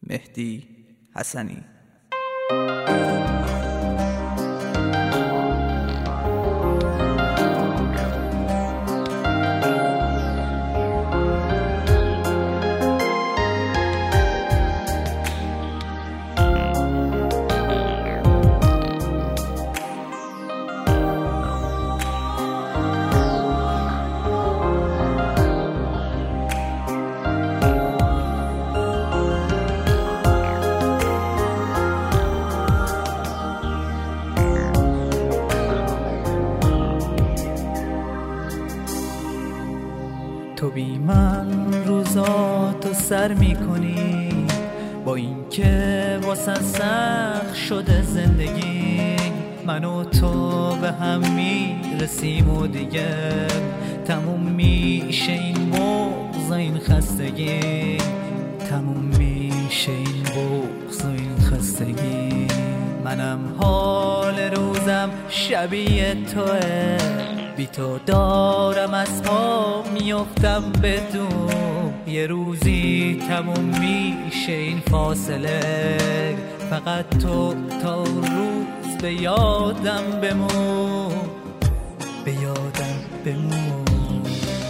مهدی حسنی. تو بی من روزاتو سر میکنی، با اینکه واسه سخت شده زندگی. من و تو به هم میرسیم و دیگه تموم میشه این بغض و این خستگی، تموم میشه این بغض و این خستگی. منم حال روزم شبیه توه، بی تو دارم از پا میافتم بدون. یه روزی تموم میشه این فاصله، فقط تو تا روز به یادم بمون، به یادم بمون.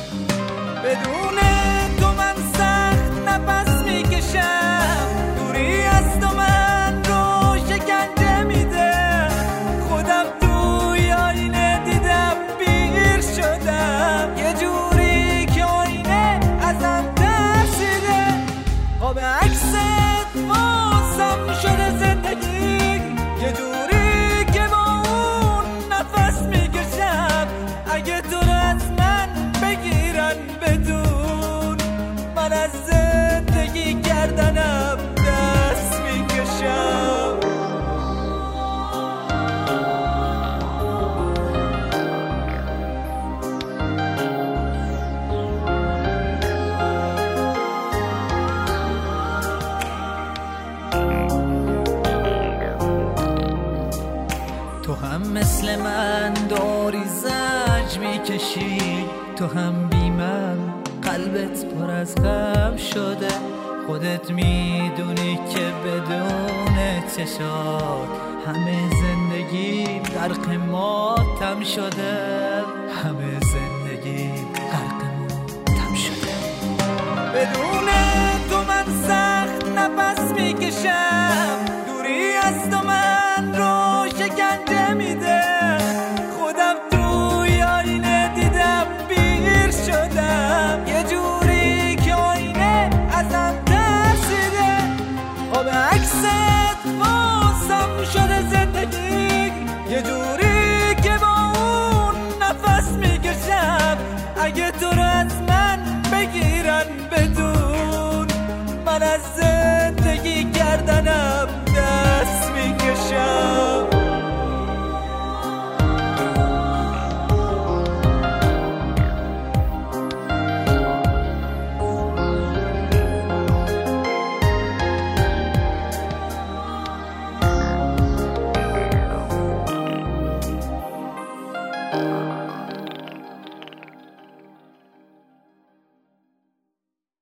بدون تو من سخت نفس میکشم، دوری از تو من رو شکنجه میده. خودم توی آینه دیدم پیر شدم، یه جوری که آینه ازم ترسیده. قاب عکست واسم شده زندگی، یه جوری که با اون نفس میکشم. اگه تو رو از من بگیرن بدون، من از زندگی کردنم دست میکشم. تو هم مثل من داری زج میکشی، تو هم بی من قلبت پر از غم شده. خودت میدونی که بدون چشات همه زندگی غرق ماتم شده، همه زندگی غرق ماتم شده. بدون تو من سخت نفس میکشم، دوری از تو من رو شکنجه میده. خودم توی آینه دیدم پیر شدم، یه جوری که آینه ازم ترسیده. قاب عکست واسم شده زندگی، یه جوری که با اون نفس میکشم. اگه تو رو از من بگیرن بدون، من از